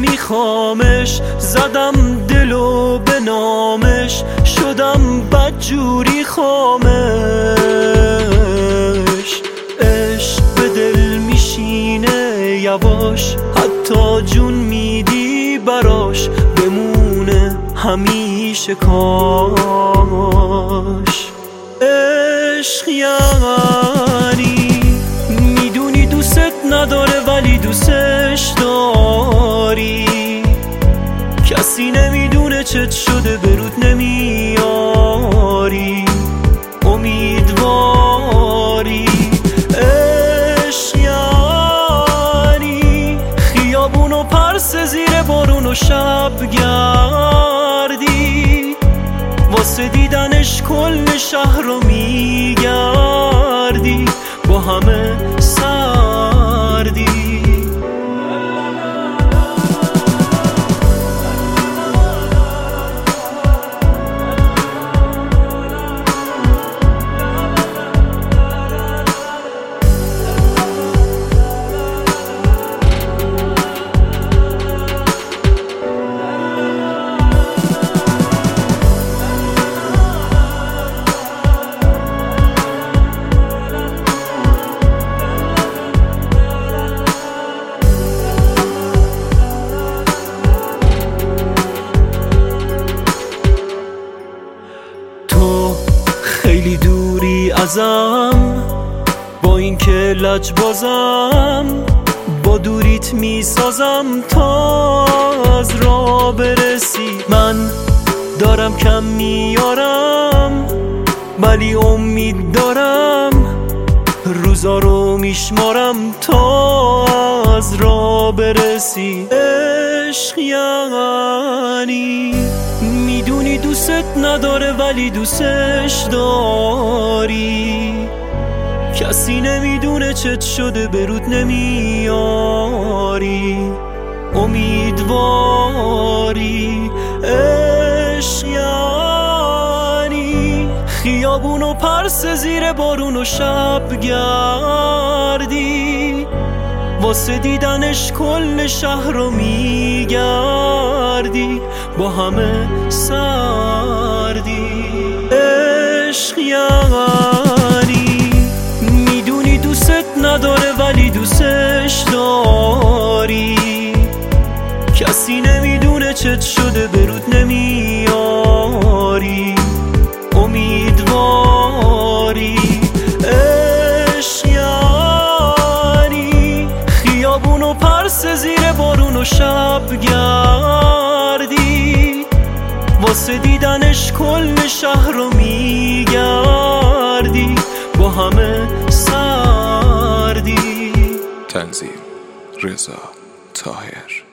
نمیخوامش، زدم دلو به نامش، شدم بدجوری خامش. عشق به دل میشینه یواش، حتی جون میدی براش، بمونه همیشه کاش. عشق یعنی میدونی دوست نداره ولی دوستش داری، کسی نمیدونه چت شده برود نمیاری، امیدواری. عشق یعنی خیابون و پرس زیر بارون و شب گردی، واسه دیدنش کل شهر رو میگردی، با همه سردی. خیلی دوری ازم، با این که لجبازم، با دوریت میسازم تا از راه برسی. من دارم کم میارم ولی امید دارم، روزا رو میشمارم تا از راه برسی. عشق یعنی میدونی دوست نداره ولی دوستش داری، کسی نمیدونه چت شده برود نمیاری، امیدواری. عشق یعنی خیابون و پرس زیر بارون و شب گردی، واسه دیدنش کل شهر رو میگردی، با همه سردی. عشق یعنی میدونی دوست نداره ولی دوستش داری، کسی نمیدونه چت شده برود نمیاری، امیدواری. عشق یعنی خیابون و پرس زیر بارون و شب گردی، واسه دیدنش کل شهر رو میگردی، با همه سردی. تنظیم رضا طاهر.